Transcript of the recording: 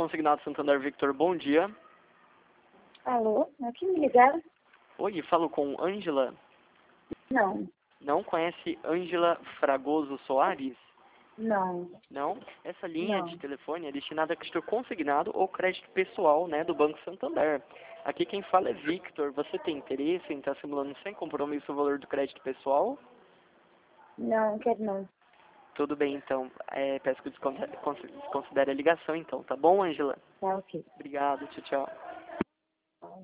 Consignado Santander Victor, bom dia. Alô, aqui me ligaram? Oi, falo com Ângela. Não, Não conhece Ângela Fragoso Soares? não, Não? Essa linha de não. telefone é destinada a crédito consignado ou crédito pessoal, né, do Banco Santander. Aqui quem fala é Victor. Você tem interesse em estar simulando sem compromisso o valor do crédito pessoal? Não, quero não. Tudo bem, então. Peço que desconsidere a ligação, então. Tá bom, Ângela? Tá ok. Obrigado. Tchau, tchau.